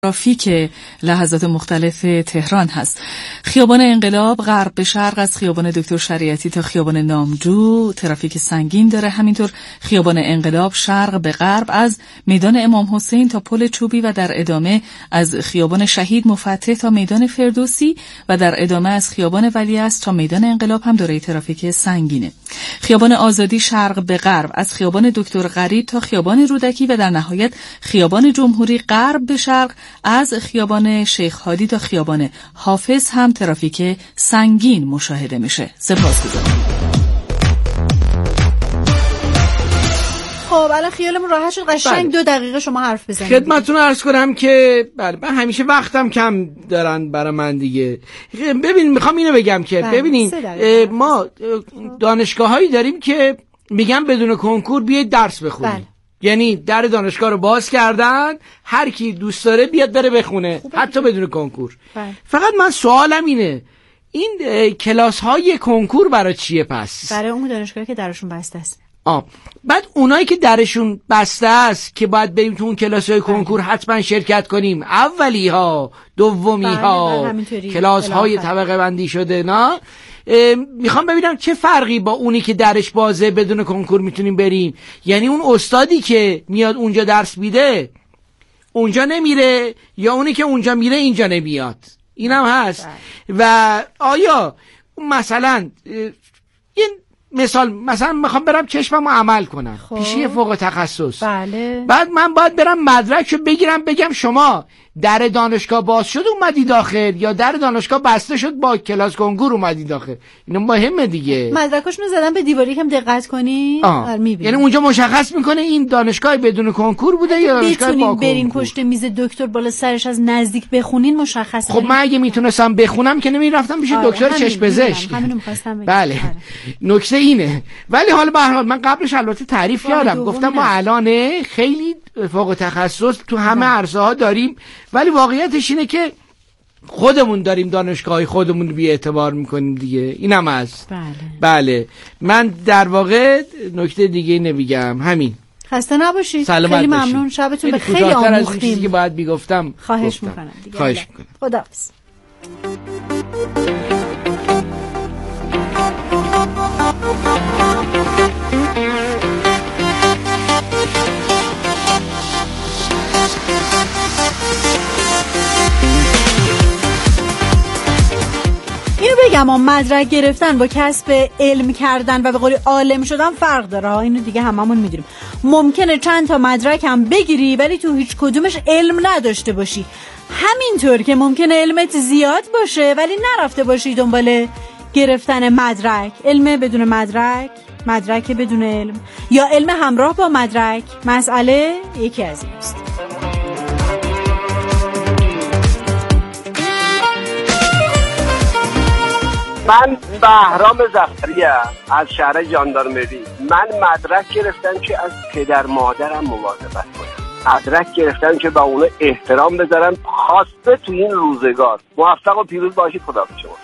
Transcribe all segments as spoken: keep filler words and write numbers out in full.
ترافیک لحظات مختلف تهران هست. خیابان انقلاب غرب به شرق از خیابان دکتر شریعتی تا خیابان نامجو ترافیک سنگین داره. همینطور خیابان انقلاب شرق به غرب از میدان امام حسین تا پل چوبی و در ادامه از خیابان شهید مفتح تا میدان فردوسی و در ادامه از خیابان ولیعصر تا میدان انقلاب هم داره ترافیک سنگینه. خیابان آزادی شرق به غرب از خیابان دکتر غریب تا خیابان رودکی و در نهایت خیابان جمهوری غرب به شرق از خیابان شیخ هادی تا خیابان حافظ هم ترافیک سنگین مشاهده میشه. سپاسگزارم. خب الان خیالمون راحت شد. قشنگ دو دقیقه شما حرف بزنید. خدمتتون عرض کنم که بله من همیشه وقتم کم دارن برای من دیگه. ببین میخوام اینو بگم که ببینین ما دانشگاهایی داریم که میگن بدون کنکور بیاید درس بخونید. بله. یعنی در دانشگاه رو باز کردن، هر کی دوست داره بیاد بره بخونه حتی بدون کنکور. بله. فقط من سوالم اینه این کلاس های کنکور برای چیه پس؟ برای اون دانشگاهی که درشون بسته است. آه. بعد اونایی که درشون بسته است که باید بریم تو اون کلاس های کنکور حتما شرکت کنیم، اولی ها دومی ها کلاس های طبقه بندی شده، نه میخوام ببینم چه فرقی با اونی که درش بازه بدون کنکور میتونیم بریم. یعنی اون استادی که میاد اونجا درس میده اونجا نمیره یا اونی که اونجا میره اینجا نمیاد؟ اینم هست. و آیا مثلا این مثال مثلا میخوام برم چشممو عمل کنم پیشی فوق تخصص، بله. بعد من باید برم مدرکشو بگیرم بگم شما در دانشگاه باز شد اومدی داخل یا در دانشگاه بسته شد با کلاس کنکور اومدی داخل. اینو مهمه دیگه. مدرکاشونو زدن به دیواری، کم دقت کنی. یعنی اونجا مشخص میکنه این دانشگاه بدون کنکور بوده یا دانشگاه با کنکور. برین پشت میز دکتر بالا سرش از نزدیک بخونین مشخصه. خب من اگه میتونستم بخونم که نمیرفتم پیش دکتر چشم پزشک. بله نکته اینه. ولی حالا به هر حال من قبلش البته تعریف کردم، گفتم ما الان خیلی فوق تخصص تو همه عرصه ها داریم، ولی واقعیتش اینه که خودمون داریم دانشگاهی خودمون رو بی اعتبار میکنیم دیگه. اینم هست. بله. بله من در واقع نکته دیگه نمیگم. همین. خسته نباشید. خیلی ممنون. شبتون بخیر. آموختیم از چیزی که باید میگفتم. خواهش گفتم. میکنم دیگه. خواهش میکنم. خداحافظ. اینو بگم هم مدرک گرفتن با کسب علم کردن و به قولی عالم شدن فرق داره. اینو دیگه هممون میدونیم. ممکنه چند تا مدرک هم بگیری ولی تو هیچ کدومش علم نداشته باشی. همینطور که ممکنه علمت زیاد باشه ولی نرفته باشی دنبال گرفتن مدرک. علم بدون مدرک، مدرک بدون علم، یا علم همراه با مدرک. مسئله یکی از ایناست. من بهرام ظفری از شهر ژاندارمری. من مدرک گرفتم که از پدر مادرم مواظبت کنم، مدرک گرفتم که با اون احترام بذارم، خواسته تو این روزگار. موفق و پیروز باشید. خدا به شما.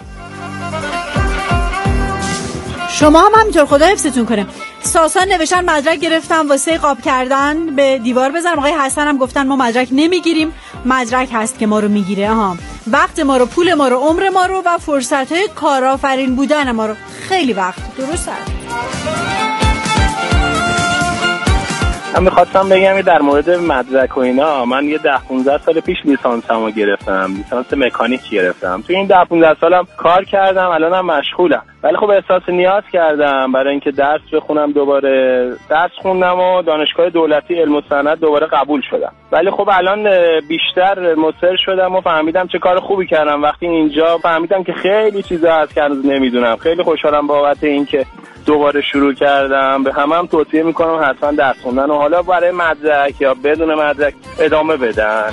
شما هم همینطور. خدا حفظتون کنه. ساسان نوشتن مدرک گرفتم واسه قاب کردن به دیوار بزنم. آقای حسن هم گفتن ما مدرک نمیگیریم، مدرک هست که ما رو میگیره. ها وقت ما رو، پول ما رو، عمر ما رو و فرصت های کارآفرین بودن ما رو. خیلی وقت. درسته. من میخواستم بگم در مورد مدرک و اینا، من یه ده پونزده سال پیش لیسانسمو گرفتم، لیسانس مکانیک گرفتم. تو این ده پونزده سالم کار کردم، الانم مشغولم. ولی خب احساس نیاز کردم برای اینکه درس بخونم، دوباره درس خوندم و دانشگاه دولتی علم و صنعت دوباره قبول شدم. ولی خب الان بیشتر مصر شدم و فهمیدم چه کار خوبی کردم وقتی اینجا فهمیدم که خیلی چیزا هست که هنوز نمیدونم. خیلی خوشحالم بابت اینکه دوباره شروع کردم. به همه هم توصیه میکنم حتما درس خوندن و حالا برای مدرک یا بدون مدرک ادامه بدن.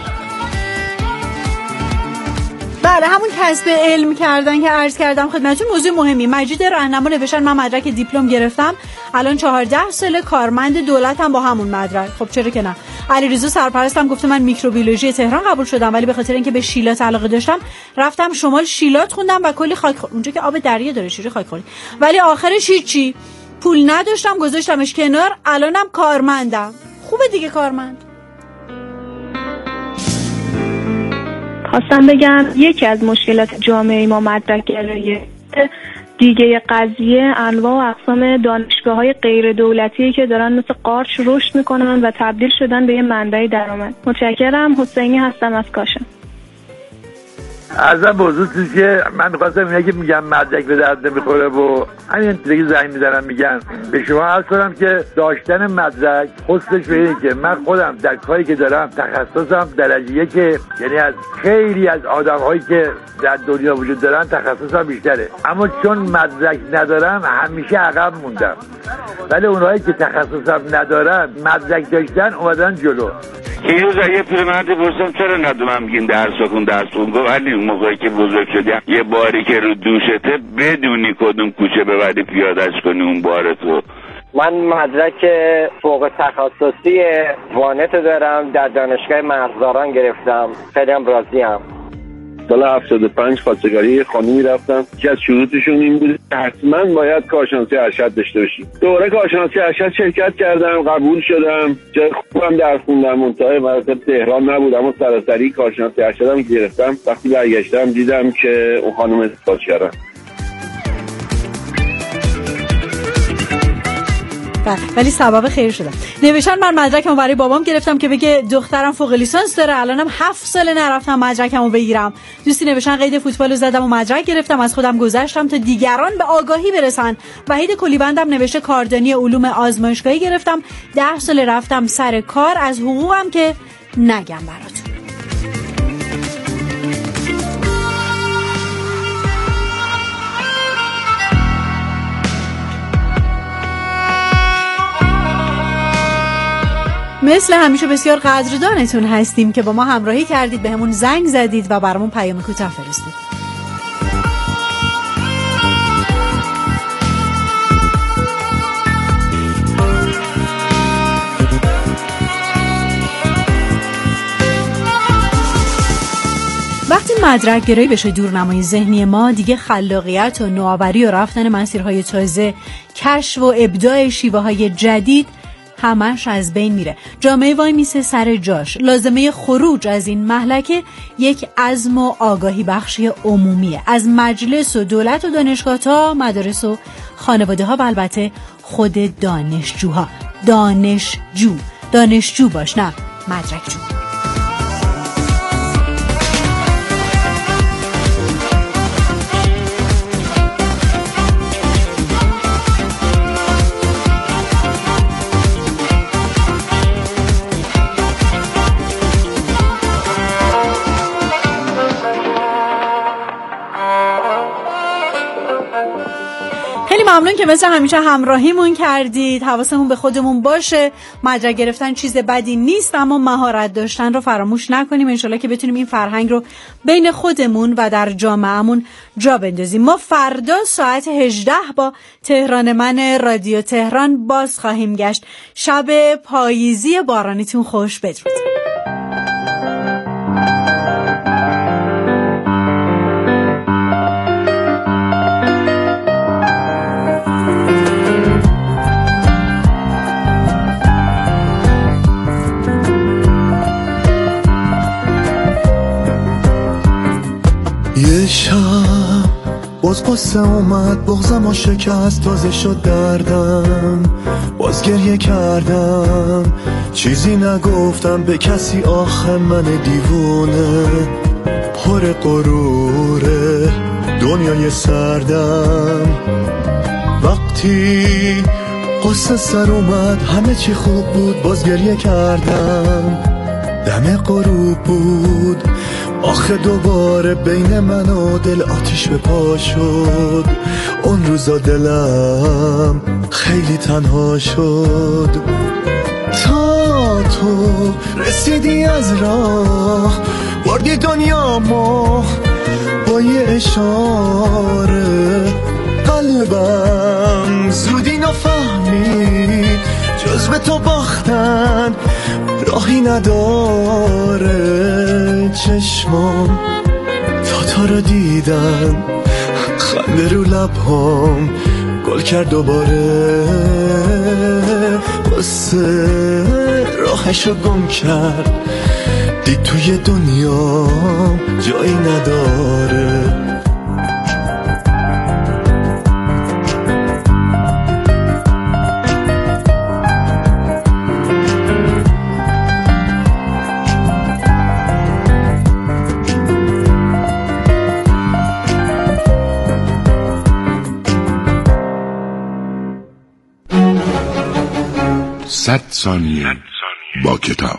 بله همون کسب علم کردن که عرض کردم خدمتتون موضوع مهمی. مجید راهنما نوشتن من مدرک دیپلم گرفتم، الان چهارده ساله کارمند دولتم با همون مدرک. خب چرا که نه. علیرضا سرپرستم گفته من میکروبیولوژی تهران قبول شدم ولی به خاطر اینکه به شیلات علاقه داشتم رفتم شمال شیلات خوندم و کلی خاک خور... اونجا که آب دریا داره شیری خاک خوری، ولی آخرش هیچی، پول نداشتم گذاشتمش کنار، الانم کارمندم. خوبه دیگه کارمند. خواستم بگم یکی از مشکلات جامعه ما مدرک گراییه. دیگه قضیه انواع و اقسام دانشگاه‌های غیر دولتی که دارن مثل قارچ رشد میکنن و تبدیل شدن به یه منبع درآمد. متشکرم. حسینی هستم از کاشان. ارزم بزرگی که من می‌خواستم اینا که میگم مدرک به درد نمیخوره و همین دیگه زنگ میزنم میگن به شما عرض کنم که داشتن مدرک خودش به اینه که من خودم در کاری که دارم تخصصم درجه یک، یعنی از خیلی از آدم‌هایی که در دنیا وجود دارن تخصصم بیشتره، اما چون مدرک ندارم همیشه عقب موندم. ولی اونهایی که تخصصم ندارن مدرک داشتن اومدن جلو. یه روز یه پیرمردی پرسیدم چرا ندومم میگین درس بخون درس بخون، گفت ولی اون موقعی که بزرگ شدی یه باری که رو دوشته بدونی کدوم کوچه ببری پیاده‌اش کنی اون بارتو. من مدرک فوق تخصصی وانت دارم، در دانشگاه مرزداران گرفتم، خیلی هم راضیم. سال هفتاد و پنج خواستگاری خانومی رفتم که از شروطشون این بود حتما باید کارشناسی ارشد داشته باشی. دوره کارشناسی ارشد شرکت کردم، قبول شدم، جای خوبم درس خوندم، منتهای مراتب تهران نبود، اما سراسری کارشناسی ارشدم گرفتم. وقتی برگشتم دیدم که اون خانم ازدواج کردن. ولی سبب خیر شدم. نوشتن من مدرکمو برای بابام گرفتم که بگه دخترم فوق لیسانس داره، الانم هفت ساله نرفتم مدرکمو بگیرم. دوستی نوشتن قید فوتبالو زدم و مدرک گرفتم، از خودم گذشتم تا دیگران به آگاهی برسن. وحید کلیبندم نوشته کاردانی علوم آزمایشگاهی گرفتم، ده سال رفتم سر کار، از حقوقم که نگم براتون. مثل همیشه بسیار قدردانتون هستیم که با ما همراهی کردید، به همون زنگ زدید و برامون پیام کوتاه فرستید. وقتی مدرک گرایی بشه دورنمای ذهنی ما، دیگه خلاقیت و نوآوری و رفتن مسیرهای تازه، کشف و ابداع شیوه‌های جدید همش از بین میره. جامعه وای میسه سر جاش. لازمه خروج از این مهلکه یک عزم و آگاهی بخشی عمومیه، از مجلس و دولت و دانشگاه تا مدارس و خانواده ها و البته خود دانشجوها. دانشجو دانشجو باش، نه مدرکجو. ممنون که مثل همیشه همراهیمون کردید. حواسمون به خودمون باشه، مدرک گرفتن چیز بدی نیست، اما مهارت داشتن رو فراموش نکنیم. انشالله که بتونیم این فرهنگ رو بین خودمون و در جامعهمون جا بندازیم. ما فردا ساعت هجده با تهران من رادیو تهران باز خواهیم گشت. شب پاییزی بارانیتون خوش. بدرود. یه شب باز قصه اومد، بغضم و شکست، تازه شد دردم، باز گریه کردم، چیزی نگفتم به کسی، آخه من دیوونه پر غروره دنیای سردم. وقتی قصه سر اومد همه چی خوب بود، باز گریه کردم، دم غروب بود، آخه دوباره بین من و دل آتیش به پا شد. اون روزا دلم خیلی تنها شد، تا تو رسیدی از راه، بردی دنیامو با یه اشاره. قلبم زودی نفهمید جز به تو باختن راهی نداره. چشمام تا تا رو دیدن، خنده رو لبهام گل کرد دوباره. قصه راهشو گم کرد، دید توی دنیا جا صد ثانیه با کتاب.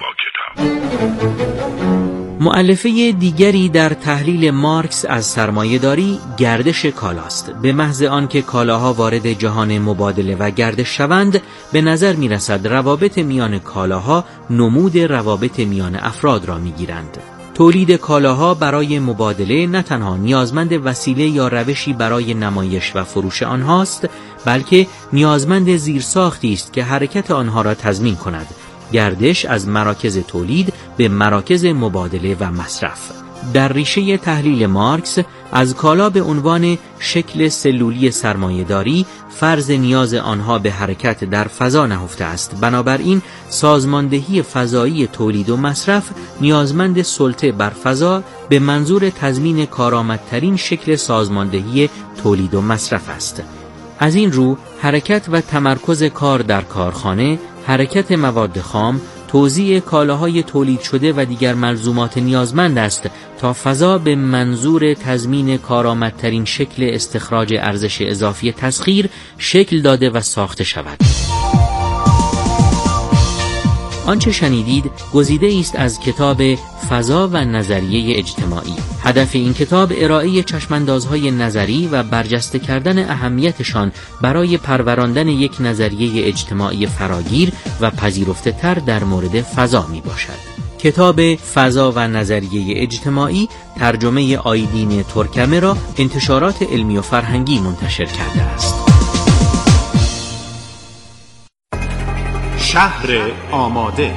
مؤلفه دیگری در تحلیل مارکس از سرمایه‌داری گردش کالاست. به محض آنکه کالاها وارد جهان مبادله و گردش شوند، به نظر می‌رسد روابط میان کالاها نمود روابط میان افراد را می‌گیرند. تولید کالاها برای مبادله نه تنها نیازمند وسیله یا روشی برای نمایش و فروش آنهاست، بلکه نیازمند زیرساختی است که حرکت آنها را تضمین کند. گردش از مراکز تولید به مراکز مبادله و مصرف. در ریشه تحلیل مارکس از کالا به عنوان شکل سلولی سرمایه‌داری فرض نیاز آنها به حرکت در فضا نهفته است. بنابراین سازماندهی فضایی تولید و مصرف نیازمند سلطه بر فضا به منظور تضمین کارآمدترین شکل سازماندهی تولید و مصرف است. از این رو حرکت و تمرکز کار در کارخانه، حرکت مواد خام، توزیع کالاهای تولید شده و دیگر ملزومات نیازمند است تا فضا به منظور تضمین کارآمدترین شکل استخراج ارزش اضافی تسخیر شکل داده و ساخته شود. آنچه شنیدید گزیده است از کتاب فضا و نظریه اجتماعی. هدف این کتاب ارائه چشماندازهای نظری و برجسته کردن اهمیتشان برای پروراندن یک نظریه اجتماعی فراگیر و پذیرفته تر در مورد فضا می باشد. کتاب فضا و نظریه اجتماعی ترجمه آیدین ترکمه را انتشارات علمی و فرهنگی منتشر کرده است. شهر آماده.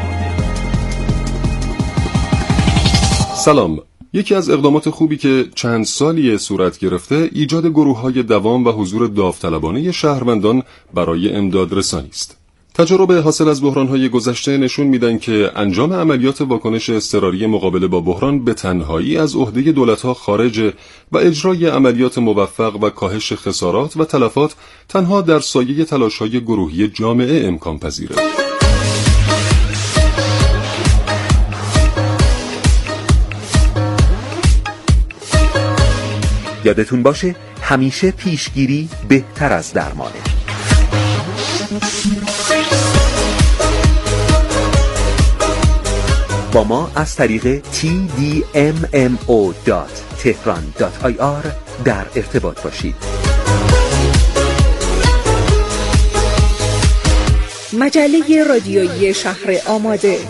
سلام. یکی از اقدامات خوبی که چند سالی صورت گرفته ایجاد گروه‌های دوام و حضور داوطلبانه شهروندان برای امداد رسانی است. تجارب حاصل از بحران‌های گذشته نشون میدن که انجام عملیات واکنش اضطراری مقابله با بحران به تنهایی از عهده دولت‌ها خارجه و اجرای عملیات موفق و کاهش خسارات و تلفات تنها در سایه تلاش‌های گروهی جامعه امکان پذیره. یادتون باشه همیشه پیشگیری بهتر از درمانه. با ما از طریق تی دی ام ام او دات تهران دات آی آر در ارتباط باشید. مجله رادیویی شهر آماده.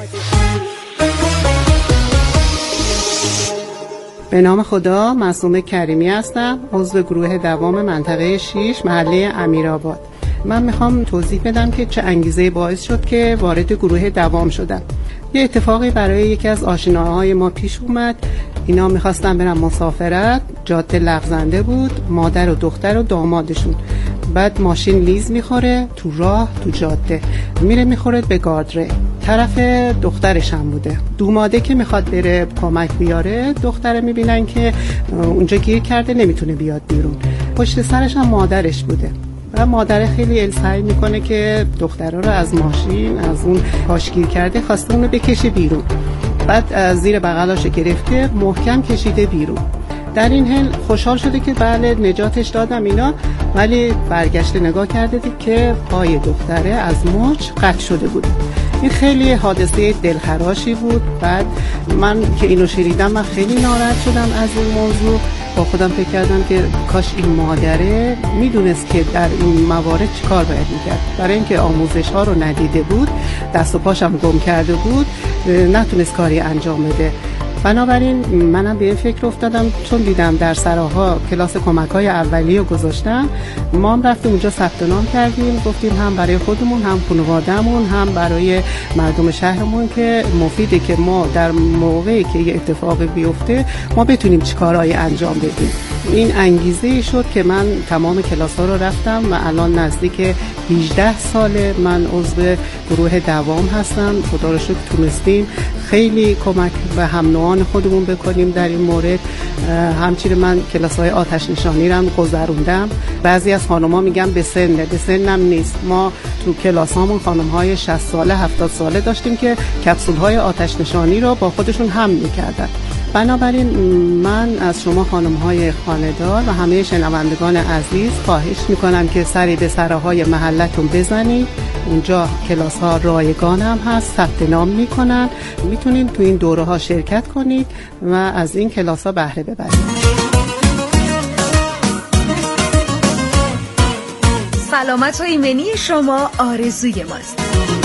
به نام خدا، معصومه کریمی هستم، عضو گروه دوام منطقه شش محله امیرآباد. من میخوام توضیح بدم که چه انگیزه باعث شد که وارد گروه دوام شدم. یه اتفاقی برای یکی از آشناهای ما پیش اومد. اینا میخواستن برن مسافرت، جاده لغزنده بود، مادر و دختر و دامادشون. بعد ماشین لیز میخوره تو راه، تو جاده میره میخوره به گاردره. طرف دخترش هم بوده. دوماده که میخواد بره کمک بیاره، دختره میبینن که اونجا گیر کرده نمیتونه بیاد بیرون. پشت سرش هم مادرش بوده و مادر خیلی السعی میکنه که دختره رو از ماشین، از اون پاشگیر کرده، خواسته اونو بکشه بیرون. بعد از زیر بغلاشو گرفته محکم کشیده بیرون. در این حال خوشحال شده که بله نجاتش دادم اینا، ولی برگشته نگاه کرده دید که پای دختره از مچ قطع شده بود. این خیلی حادثه دلخراشی بود. بعد من که اینو شنیدم من خیلی ناراحت شدم از این موضوع. با خودم فکر کردم که کاش این مادره میدونست که در این موارد چی کار باید میکرد. برای اینکه آموزش ها رو ندیده بود، دست و پاشم گم کرده بود، نتونست کاری انجام بده. بنابراین منم به این فکر افتادم، چون دیدم در سراها کلاس کمک‌های اولیه رو گذاشتن، ما هم رفتیم اونجا ثبت نام کردیم، گفتیم هم برای خودمون، هم خانواده‌مون، هم برای مردم شهرمون که مفیده که ما در موقعی که یه اتفاقی بیفته ما بتونیم چیکارایی انجام بدیم. این انگیزه شد که من تمام کلاس‌ها رو رفتم و الان نزدیک هجده ساله من عضو گروه دوام هستم. خدا رو شکر تونستیم خیلی کمک به هم نوعان خودمون بکنیم در این مورد. همچنین من کلاس‌های آتش نشانی رو هم گذروندم. بعضی از خانم‌ها میگن به سنه، به سنم نیست. ما تو کلاسامون خانم‌های شصت ساله، هفتاد ساله داشتیم که کپسول‌های آتش نشانی رو با خودشون حمل می‌کردن. بنابراین من از شما خانم‌های خانه‌دار و همه شنوندگان عزیز خواهش می‌کنم که سری به سراهای محلتون بزنید اونجا کلاس ها رایگان هم هست، ثبت نام میکنن، میتونید تو این دوره ها شرکت کنید و از این کلاس ها بهره ببرید. سلامت و ایمنی شما آرزوی ماست.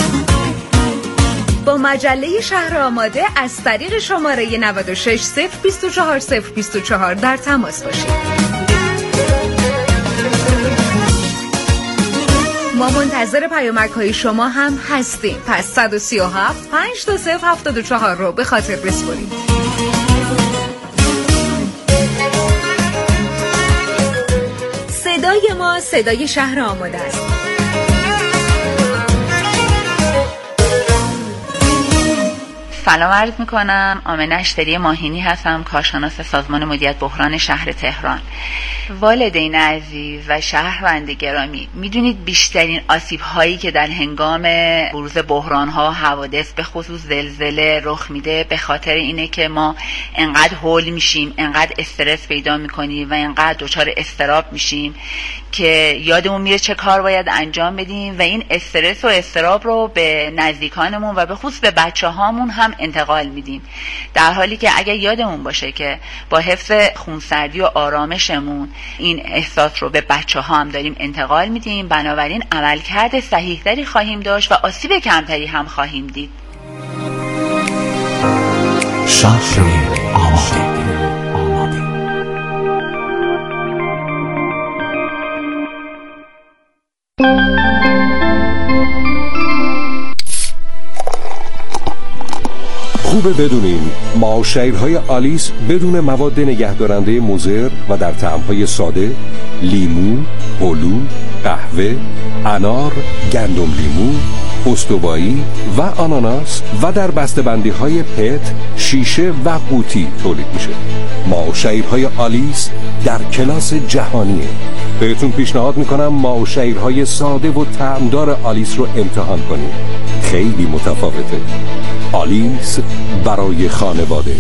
با مجله شهر آماده از طریق شماره نود و شش صفر بیست و چهار صفر بیست و چهار در تماس باشید. ما منتظر پیامک های شما هم هستیم. پس صد و سی و هفت پنج دو صفر هفتاد و چهار رو به خاطر بسپرید. صدای ما صدای شهر آماده است. سلام عرض میکنم. آمنه اشتری ماهینی هستم، کارشناس سازمان مدیریت بحران شهر تهران. والدین عزیز و شهروند گرامی، میدونید بیشترین آسیب هایی که در هنگام بروز بحران ها حوادث به خصوص زلزله رخ میده به خاطر اینه که ما انقدر هول میشیم، انقدر استرس پیدا میکنیم و انقدر دچار اضطراب میشیم که یادمون میره چه کار باید انجام بدیم و این استرس و اضطراب رو به نزدیکانمون و به خصوص به بچه هامون هم انتقال میدیم، در حالی که اگر یادمون باشه که با حفظ خونسردی و آرامشمون این احساس رو به بچه ها هم داریم انتقال میدیم، بنابراین عملکرد صحیح‌تری خواهیم داشت و آسیب کمتری هم خواهیم دید. شهر آماده. خوبه بدونین معاشرهای آلیس بدون مواد نگهدارنده مضر و در طعمهای ساده، لیمو، هلو، قهوه، انار، گندم لیمو، استوایی و آناناس و در بسته‌بندی‌های پت، شیشه و قوطی تولید میشه. معاشرهای آلیس در کلاس جهانیه. بهتون پیشنهاد میکنم معاشرهای ساده و طعمدار آلیس رو امتحان کنید. خیلی متفاوته. آلیس برای خانواده.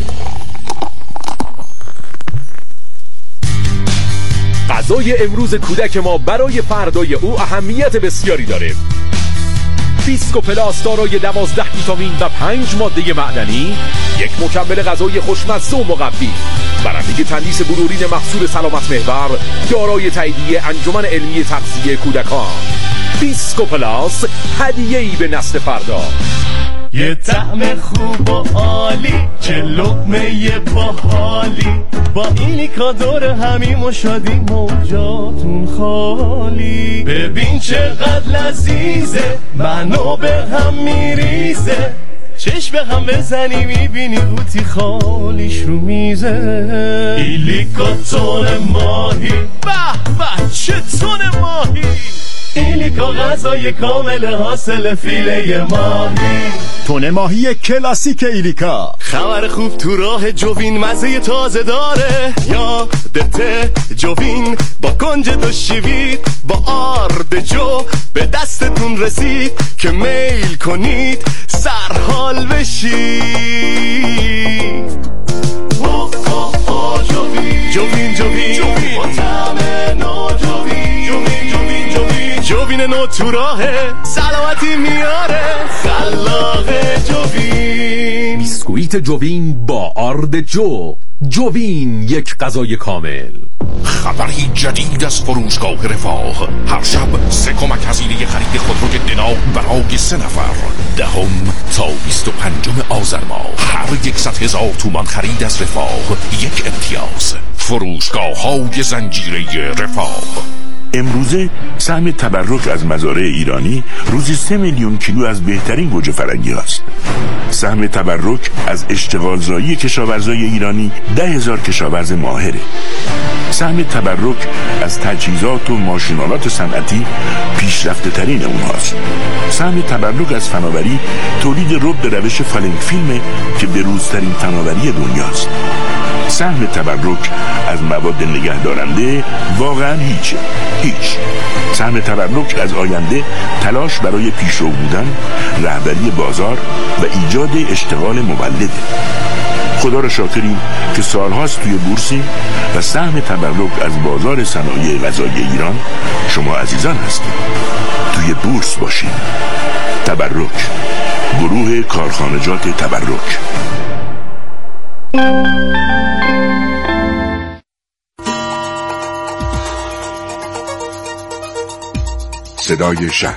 غذای امروز کودک ما برای فردای او اهمیت بسیاری داره. بیسکو پلاس دارای دوازده ویتامین و پنج ماده معدنی، یک مکمل غذایی خوشمزه و مقوی، برنده تندیس بلورین محصول سلامت محور، دارای تاییدیه انجمن علمی تغذیه کودکان. بیسکو پلاس، هدیه‌ای به نسل فردا. یه طعم خوب و عالی، چه لقمه باحالی، با اینیکا دور همیم و شادی موجاتون خالی. ببین چقدر لذیذه، منو به هم میریزه، چشم به هم بزنی میبینی قوطی خالیش رو میزه. ایلیکا تون ماهی، به به چه تون ماهی، ایلیکا غذای کامل حاصل فیله ماهی. تون ماهی کلاسیک ایلیکا. خبر خوب تو راه جوین مزه تازه داره، یادته جوین با کنج دو شیوید با آرد جو به دستتون رسید که میل کنید سرحال بشید. او او او جوین جوین جوین جوین با طعم نو جوین جوین جوین جوین جوین نو تو راهه، سلامتی میاره خلاق جوین. بیسکویت جوین با آرد جو. جوین، یک غذای کامل. خبری جدید از فروشگاه رفاه. هر شب سه کمک هزینه خرید خودروی دنا برای سه نفر. دهم تا بیست و پنجم آذر ماه هر یکصد هزار تومان خرید از رفاه یک امتیاز. فروشگاه های زنجیره رفاه. امروزه سهم تبرک از مزارع ایرانی روزی سه میلیون کیلو از بهترین گوجه فرنگی هست. سهم تبرک از اشتغالزایی کشاورزای ایرانی ده هزار کشاورز ماهره. سهم تبرک از تجهیزات و ماشینالات صنعتی پیشرفته ترین اونهاست. سهم تبرک از فناوری تولید رب به روش فالنگ فیلمه که بروزترین فناوری دنیاست. سهم تبرک از مواد نگهدارنده واقعا هیچه، هیچ. سهم تبرک از آینده تلاش برای پیشرو بودن، رهبری بازار و ایجاد اشتغال مولده. خدا را شاکریم که سالهاست توی بورسیم و سهم تبرک از بازار صنایع غذایی ایران شما عزیزان هستید. توی بورس باشید. تبرک، گروه کارخانجات تبرک. صدای شهر.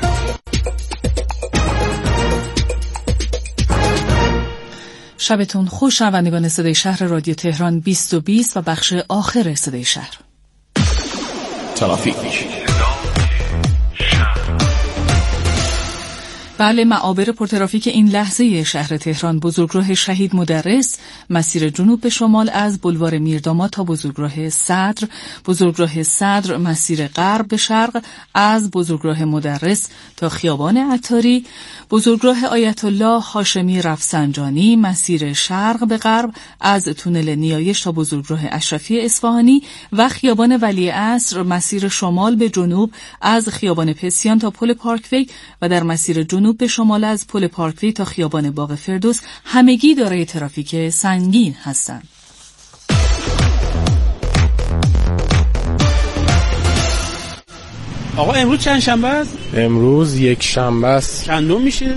شبتون خوش شنوندگان صدای شهر رادیو تهران بیست و بیست و بخش آخر صدای شهر. ترافیک. بله، معابر پرترافیک این لحظه شهر تهران: بزرگراه شهید مدرس، مسیر جنوب به شمال از بلوار میرداماد تا بزرگراه صدر، بزرگراه صدر مسیر غرب به شرق از بزرگراه مدرس تا خیابان عطاری، بزرگراه آیت الله هاشمی رفسنجانی مسیر شرق به غرب از تونل نیایش تا بزرگراه اشرفی اصفهانی و خیابان ولیعصر مسیر شمال به جنوب از خیابان پسیان تا پل پارکوی و در مسیر جنوب به شمال از پل پارکوی تا خیابان باغ فردوس همگی دارای ترافیک سنگین هستند. آقا امروز چند شنبه است؟ امروز یک شنبه است. چندم میشه؟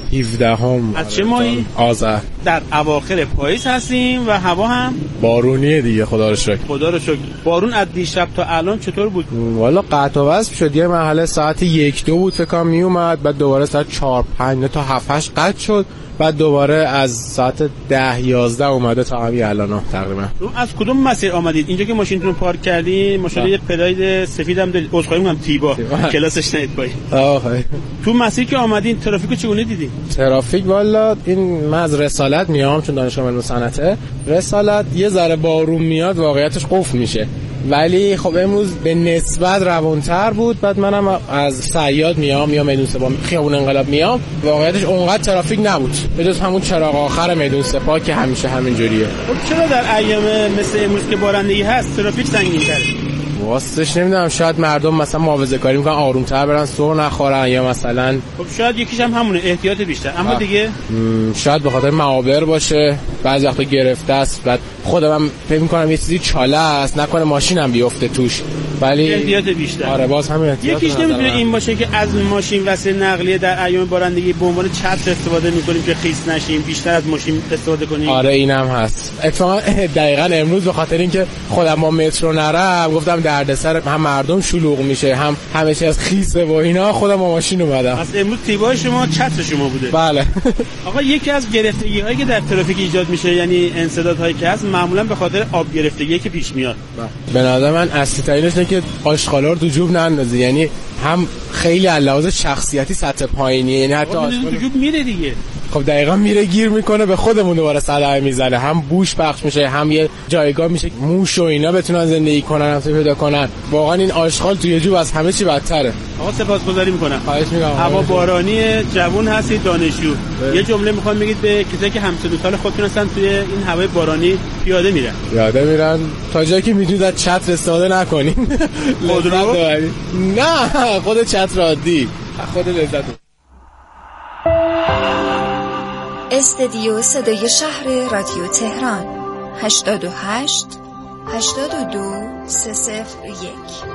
هفدهم. از چه ماهی؟ آذر. در اواخر پاییز هستیم و هوا هم بارونیه دیگه، خدا رو شکر. خدا رو شکر. بارون از دیشب تا الان چطور بود؟ والا قطع و وصل شد. یه مرحله ساعت یک دو بود فکر کنم می اومد، بعد دوباره ساعت چهار پنج تا هفت هشت قطع شد، بعد دوباره از ساعت ده یازده اومده تا همین الان تقریبا. از کدوم مسیر آمدید؟ اینجا که ماشینتون رو پارک کردین ماشاءالله یه پلاید سفیدم دارید. عذرخواهی می‌کنم تیبا کلاسش نید پای. آخه تو مسیر که آمدین ترافیکو چگونه دیدین؟ ترافیک والا این من از رسالت میام چون دانشگاه علوم صنعته. رسالت یه ذره بارون میاد واقعیتش قفل میشه، ولی خب امروز به نسبت روانتر بود. بعد منم از صیاد میام یا میدون سپاه خیابون انقلاب میام، واقعیتش اونقدر ترافیک نبود به جز همون چراغ آخر میدون سپاه که همیشه همین جوریه. خب چرا در ایام مثل امروز که بارندگی هست ترافیک سنگین‌تره؟ واسطش نمیدونم، شاید مردم مثلا محافظه کاری میکنن آرومتر برن سر نخورن، یا مثلا خب شاید یکیش هم همونه احتیاط بیشتر. اما آه. دیگه شاید به خاطر معابر باشه، بعضی وقتا گرفته است. بعد خودم فکر میکنم یه چیزی چاله است نکنه ماشینم بیفته توش، ولی احتیاط بیشتر. آره باز همین احتیاط. یکیش نمیتونه این باشه که از ماشین وسیله نقلیه در ایام بارندگی به عنوان چتر استفاده میکنیم که خیس نشیم، بیشتر از ماشین استفاده کنیم. آره اینم هست. اتفاقا دقیقاً امروز به خاطر اینکه خودم با مترو نرم گفتم دردسر هم مردم شلوغ میشه هم همه چی از خیسه و اینا، خودم با ماشین اومدم. از امروز تیبای شما چتر شما بوده. بله. آقا یکی از گرفتگی هایی که در ترافیک ایجاد میشه یعنی انسدادهایی که هست معمولا به خاطر آب گرفتگی که پیش میاد. به نظر من اصلی ترینش اینه که آشغالا رو تو جوب نندازی، یعنی هم خیلی علاوه شخصیتی سطح پایینیه، یعنی حتی آشغال تو جوب میره دیگه. خب دقیقاً میره گیر میکنه به خودمون دوباره صدمه میزنه، هم بوش پخش میشه هم یه جایگاه میشه موش و اینا بتونن زندگی کنن هم پیدا کنن. واقعا این آشغال توی جوب از همه چی بدتره. آقا سپاسگزاری میکنم. خواهش میکنم. هوا بارانی، جوون هستید، دانشجو. یه جمله میخوام بگید به کسایی که همسن سال خودتون هستن توی این هوای بارانی پیاده میرن. پیاده میرن تا جایی که میتونید از چتر استفاده نکنین. خودرو؟ نه خود چتر عادی، خود لذت. استدیو صدای شهر رادیو تهران هشتاد و هشت هشتاد و دو سه صفر یک.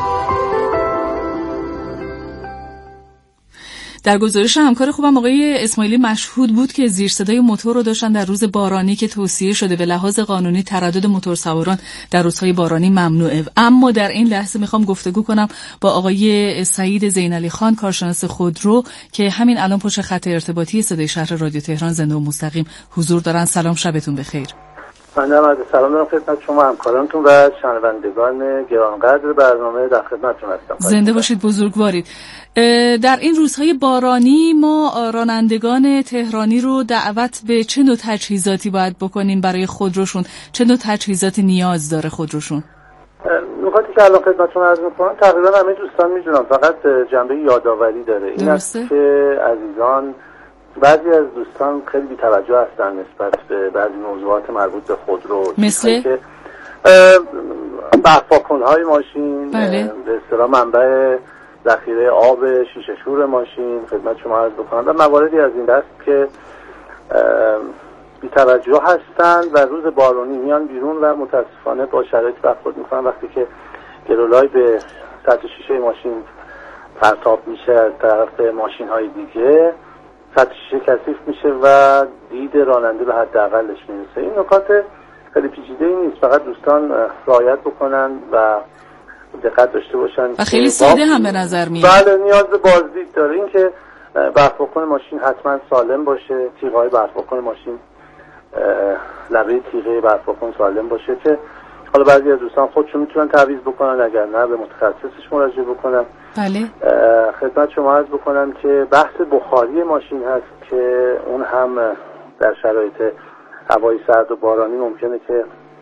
در گزارش همکار خوبم آقای اسماعیلی مشهود بود که زیر صدای موتور رو داشتن در روز بارانی که توصیه شده به لحاظ قانونی تردد موتورسواران در روزهای بارانی ممنوعه. اما در این لحظه میخوام گفتگو کنم با آقای سعید زینعلی خان کارشناس خودرو که همین الان پشت خط ارتباطی صدای شهر رادیو تهران زنده و مستقیم حضور دارن. سلام، شبتون بخیر. من عرض سلام دارم خدمت شما همکارانتون و شنوندگان گرانقدر برنامه در خدمتتون هستم. زنده باشید، بزرگوارید. در این روزهای بارانی ما رانندگان تهرانی رو دعوت به چه نوع تجهیزاتی باید بکنیم برای خودروشون؟ چه نوع تجهیزاتی نیاز داره خودروشون؟ نکاتی که الان خدمتتون عرض می‌کنم تقریبا همه دوستان می‌دونن، فقط جنبه یادآوری داره. این است که عزیزان، بعضی از دوستان خیلی بی‌توجه هستن نسبت به بعضی موضوعات مربوط به خودرو، مثل که بفاکن‌های ماشین، بله. به اصطلاح منبع ذخیره آب شیشه شور ماشین خدمت شما عرض بکنم و مواردی از این دست که بی‌توجه هستن و روز بارونی میان بیرون و متاسفانه با شرایط برخورد میکنن. وقتی که گلولای به سطح شیشه ماشین پرتاب میشه از طرف ماشین های دیگه، سطح شیشه کثیف میشه و دید راننده به حداقلش میرسه. این نکات خیلی پیچیده‌ای نیست، فقط دوستان رعایت بکنن و دقت داشته باشن و خیلی ساده هم به نظر میاد. بله، نیاز به بازدید داره. این که برف‌واکن ماشین حتما سالم باشه، تیغ‌های برف‌واکن ماشین لبه تیغه برف‌واکن سالم باشه که حالا بعضی از دوستان خودشون میتونن تعویض بکنن، اگر نه به متخصصش مراجعه بکنن. بله. خدمت شما عرض بکنم که بحث بخاری ماشین هست که اون هم در شرایط هوای سرد و بارانی ممکنه که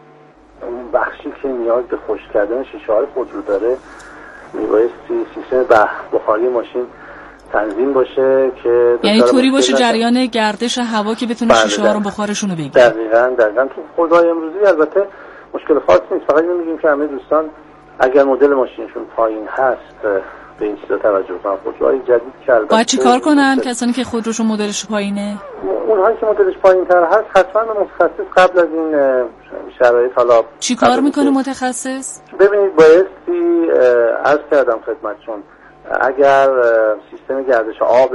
اون بخشی که نیاز به خشک کردن شیشه‌های خودرو داره میبایستی سیستم بخاری ماشین تنظیم باشه که یعنی طوری باشه جریان گردش هوا که بتونه شیشه ها رو بخارشون رو بگیره. دقیقاً دقیقاً تو خودروهای امروزی البته مشکل خاص نیست، فقط میگیم که همه دوستان اگر مدل ماشینشون پایین هست به این چیزا توجه کنن. خودروهای جدید که البته باید چیکار کنن کسانی که خودروشون مدلش پایینه؟ اونهایی که مدلش پایین‌تر هست حتما به متخصص قبل از این شرایط حالا چیکار میکنه متخصص؟ ببینید بایستی عرض کردم خدمتتون اگر سیستم گردش آب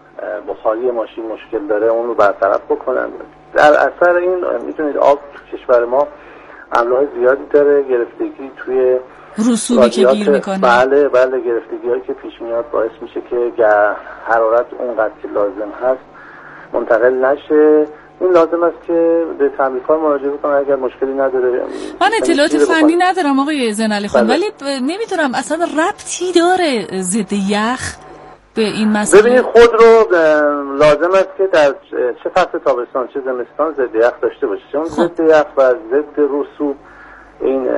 بخاری ماشین مشکل داره اون رو برطرف بکنن. در اثر این میتونید آب تو کشور ما املاح زیادی داره، گرفتگی توی رسوبی که گیر میکنه. بله بله گرفتگی هایی که پیش میاد باعث میشه که حرارت اونقدر که لازم هست منتقل نشه. این لازم است که به تعمیرکار مراجعه بکنن اگر مشکلی نداره. من اطلاعات فنی ندارم آقای زینعلی خان، ولی نمیدونم اصلا ربطی داره ضد یخ به این مسئله؟ ببینید خود رو لازم است که در چه فصل تابستان چه زمستان ضد یخ داشته باشه، چون ضد یخ و ضد رسوب این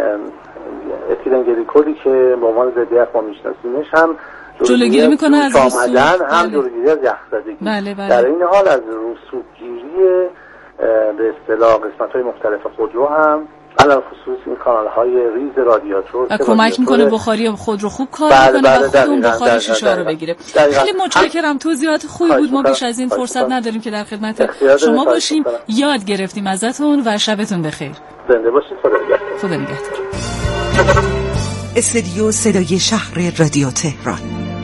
اتیلن گلیکولی که به عنوان ضد یخ ما میشناسیمش هم جلوگیری میکنه از رسوب، هم جلوگیری از یخزدگی. بله بله. در این حال از رسوبگیری به اصطلاح قسمت‌های مختلف خودرو هم علل خصوص این کانال‌های ریز رادیاتور و کمک میکنه بخاری خودرو خوب کار بله کنه بله و خود اون بخاری شیشه رو بگیره. خیلی متشکرم، توضیحات خوبی بود. ما بیش از این فرصت نداریم که در خدمت شما باشیم. یاد گرفتیم ازتون و شبتون بخیر. زنده باشید. خدا نگهدار. استودیو صدای شهر رادیو تهران.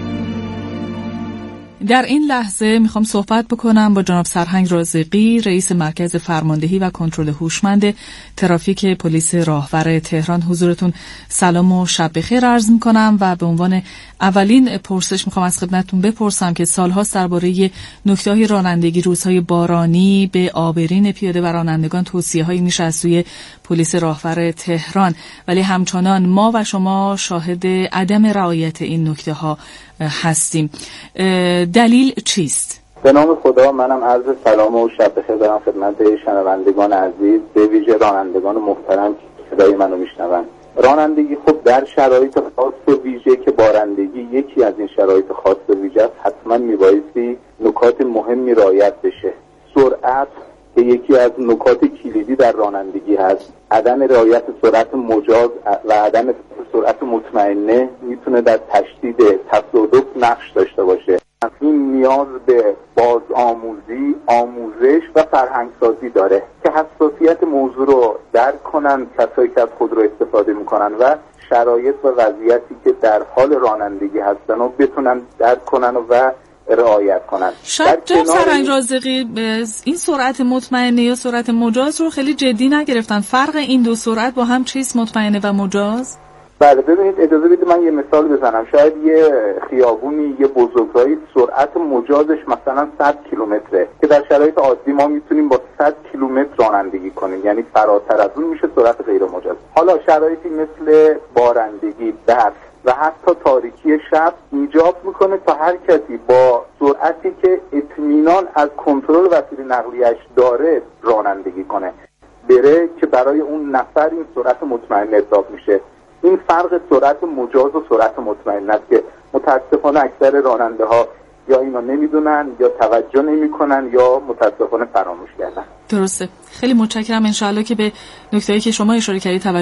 در این لحظه میخوام صحبت بکنم با جناب سرهنگ رازقی، رئیس مرکز فرماندهی و کنترل هوشمند ترافیک پلیس راهور تهران. حضورتون سلام و شب بخیر عرض میکنم و به عنوان اولین پرسش میخوام از خدمتتون بپرسم که سالهاست درباره نکته‌های رانندگی روزهای بارانی به آبرین پیاده و رانندگان توصیه‌هایی میشه از سوی پلیس راهور تهران، ولی همچنان ما و شما شاهد عدم رعایت این نکته‌ها هستیم. دلیل چیست؟ به نام خدا، منم عرض سلام و شب بخیر دارم خدمت شنوندگان عزیز، به ویژه رانندگان محترم که صدای منو میشنوند. رانندگی خب در شرایط خاص و ویژه که بارندگی یکی از این شرایط خاص و ویژه است، حتما میبایستی نکات مهمی رعایت بشه. سرعت که یکی از نکات کلیدی در رانندگی هست. عدم رعایت سرعت مجاز و عدم سرعت مطمئنه میتونه در تشدید تصادف نقش داشته باشه. این نیاز به بازآموزی، آموزش و فرهنگسازی داره که حساسیت موضوع رو درک کنن کسایی که از خودرو استفاده میکنن و شرایط و وضعیتی که در حال رانندگی هستن و بتونن درک کنن و رعایت کنن. شاید جناب سرهنگ رازقی این سرعت مطمئنه یا سرعت مجاز رو خیلی جدی نگرفتن. فرق این دو سرعت با هم چیست، مطمئنه و مجاز؟ بله ببینید، اجازه بدید من یه مثال بزنم. شاید یه خیابونی، یه بزرگراهی سرعت مجازش مثلا صد کیلومتره که در شرایط عادی ما میتونیم با صد کیلومتر رانندگی کنیم، یعنی فراتر از اون میشه سرعت غیر مجاز. حالا شرایطی مثل بارندگی، برف و حتی تاریکی شب ایجاب میکنه تا هر کسی با سرعتی که اطمینان از کنترل وسیله نقلیه‌اش داره رانندگی کنه، بره که برای اون نفر این سرعت مطمئن حساب میشه. این فرق سرعت مجاز و سرعت مطمئن است که متاسفانه اکثر راننده ها یا اینو نمیدونن یا توجه نمیکنن یا متاسفانه فراموش کردن. درسته. خیلی متشکرم. انشالله که به نکته‌ای که شما اشاره کردید